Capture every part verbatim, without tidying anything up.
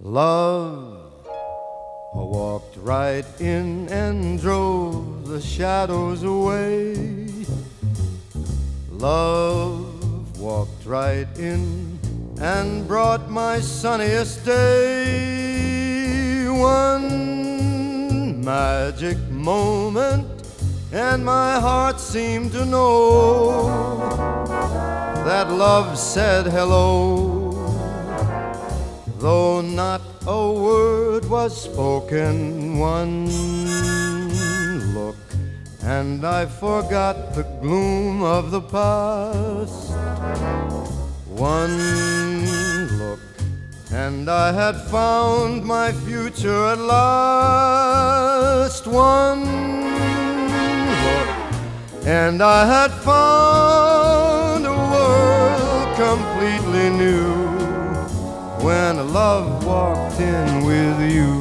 Love walked right in and drove the shadows away. Love walked right in and brought my sunniest day. One magic moment and my heart seemed to know that love said hello, though not a word was spoken. One look and I forgot the gloom of the past. One look and I had found my future at last. One look and I had found a world completely new when love walked in with you.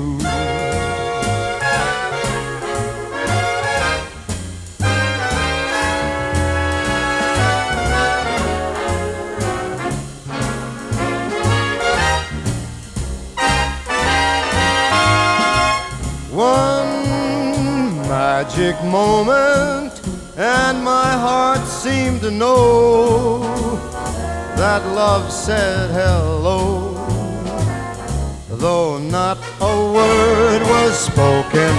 One magic moment and my heart seemed to know that love said hello, though not a word was spoken.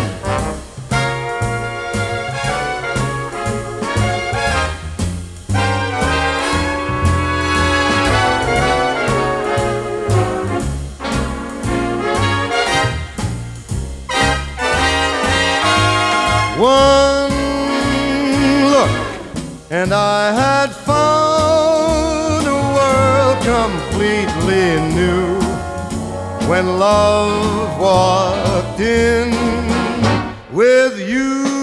One look and I had found a world completely new when love walked in with you.